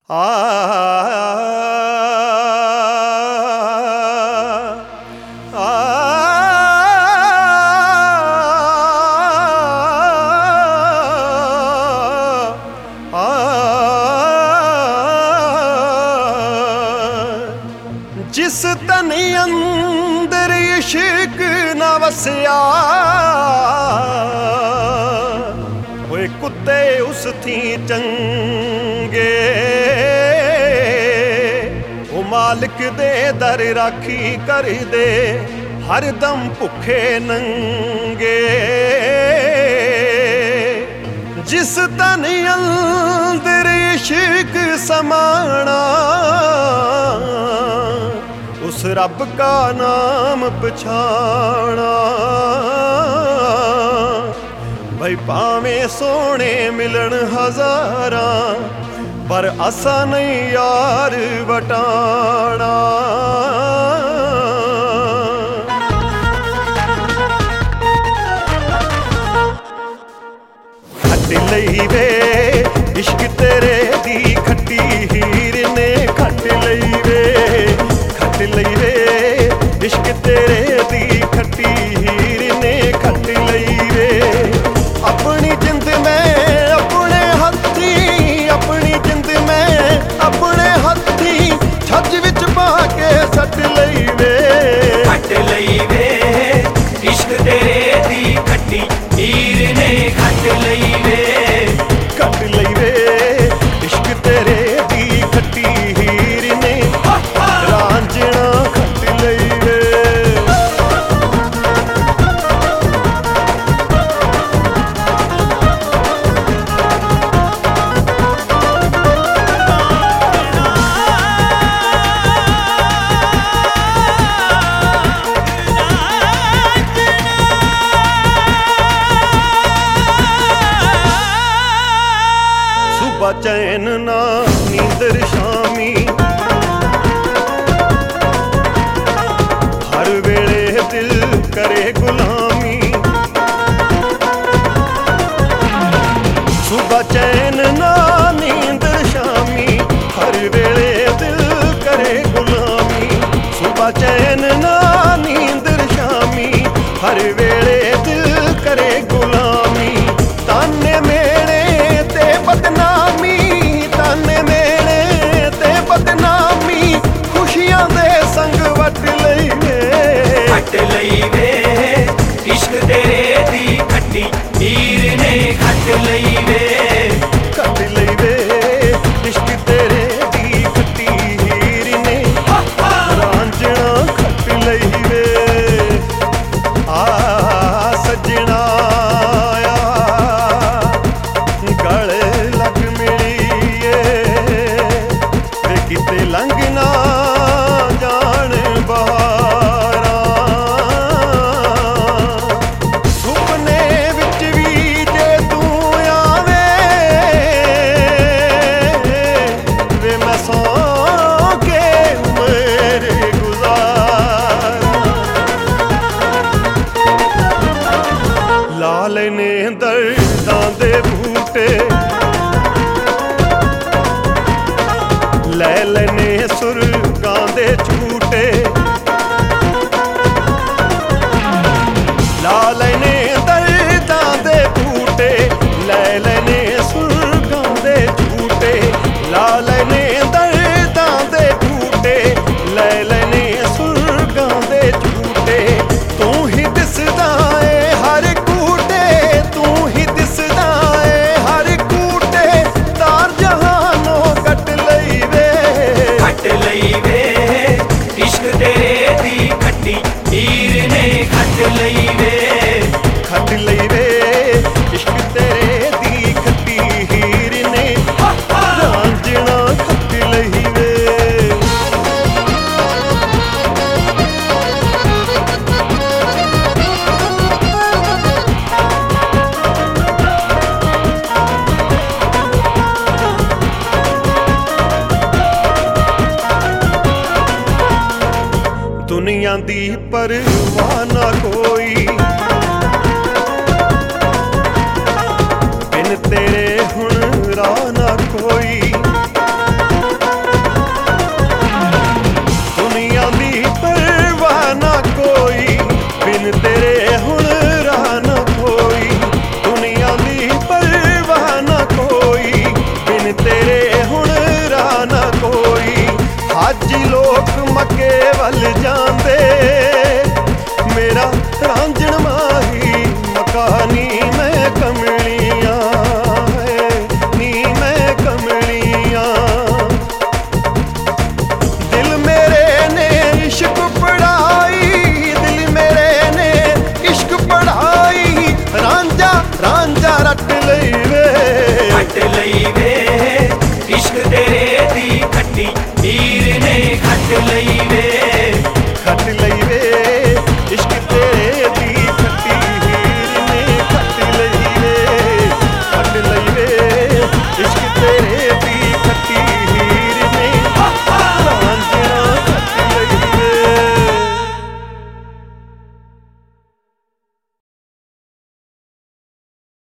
जिस तन अंदर इश्क न वसिया ओए कुत्ते उस थी चंगे ओ मालिक दे दर राखी कर दे हर दम भुखे नंगे। जिस तन अंदर इश्क समाना उस रब का नाम पछाना। भाई भावें सोने मिलन हजारा पर असा नहीं यार वटाना। खट लई वे इश्क तेरे दी खट्टी हीर ने खट लई वे लई वे इश्क तेरे दी खट्टी हीर ने खट लई वे। अपनी जिंद में अपने हथी अपनी जिंद में अपने हथी छज विच पा के सट लई वे। खट लई वे इश्क तेरे दी खट्टी हीर ने खट लई वे। खट लई वे इश्क तेरे दी खट्टी हीर ने रांझना खट लई वे। सुबह चैन ना नींदर शामी हर वेले दिल करे गुलामी। सुबह चैन ना नींदर शामी हर वेले दिल करे गुलामी। सुबह चैन ना नींदर शामी हर वेले दिल करे गुलामी। ताने मेरे ते बदनामी ताने मेरे ते बदनामी खुशियां दे संग वट लई वे। खट लई वे इश्क तेरे दी खट्टी हीर ने खट लई वे। खट लई वे इश्क तेरे दी खट्टी हीर ने रांझना खट लई वे। सजना गल लग मिलीए वे किते लंघ ना जान बहारा। सुपने विच भी जे तू आवे वे मैं सौ के उम्र गुजारा। लाल ने दर्दां दे बूटे लै लेने सुरगां दे झूटे। ला लेने दर्दां दे बूटे लै लेने सुरगां दे झूटे। ला लेने दर्दां दे बूटे लै लेने सुरगां दे झूटे। तू ही दिसदा ए हर कूटे तू ही दिसदा ए हर कूटे तार जहानों कट लई वे। खट लई वे इश्क तेरे दी खट्टी हीर ने खट लई वे। खट लई वे इश्क तेरे दी खट्टी हीर ने रांझना खट लई वे। दुनिया दी परवाह ना कोई बिन तेरे हुण राह ना कोई। मेरा ना कोई। हाजी लोग मक्के वल जांदे, मेरा रांझण माही मकानी मैं कमलियां है नी मैं कमलियां। दिल मेरे ने इश्क पढ़ाई, दिल मेरे ने इश्क पढ़ाई, रांझा रांझा रट लई वे इश्क तेरे दी खट्टी हीर ने खट लई वे।